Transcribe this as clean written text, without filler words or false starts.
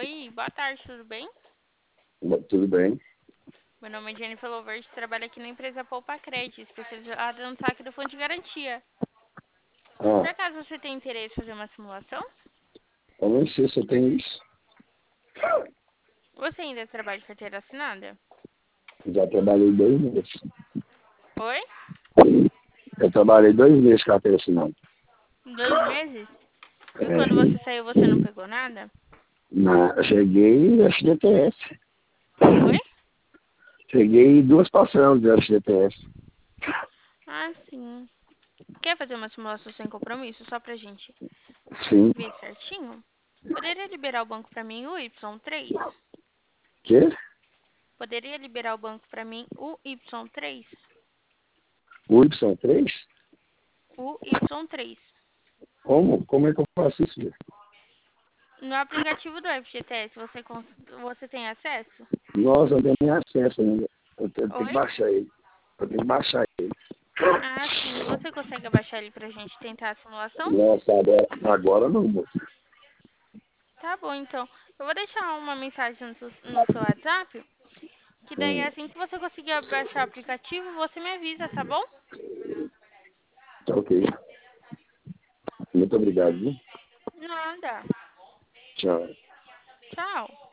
Oi, boa tarde, tudo bem? Tudo bem? Meu nome é Jennifer Lovert, trabalho aqui na empresa Poupa Crédito, especializada no saque do fundo de garantia. Por Ah, acaso você tem interesse em fazer uma simulação? eu não sei se eu tenho isso. Você ainda trabalha de carteira assinada? Já trabalhei 2 meses. Oi? Eu trabalhei 2 meses com a assinada. 2 meses? E quando É, você saiu você não pegou nada? eu cheguei no FGTS. Oi? Cheguei 2 parcelas do FGTS. Ah, sim. Quer fazer uma simulação sem compromisso, só pra gente Sim. ver certinho? Poderia liberar o banco pra mim o Y3? Quê? Poderia liberar o banco pra mim o Y3? O Y3? O Y3. Como? Como é que eu faço isso? Filho? No aplicativo do FGTS, você tem acesso? Nossa, eu não tenho nem acesso ainda. Eu tenho que Oi? baixar ele. Eu tenho que baixar ele. Ah, sim. Você consegue abaixar ele pra gente tentar a simulação? Nossa, agora não, moço. Tá bom, então. Eu vou deixar uma mensagem no seu WhatsApp, que daí Hum, assim que você conseguir baixar o aplicativo, você me avisa, tá bom? tá ok. Muito obrigado, viu? Nada. Tchau. Tchau.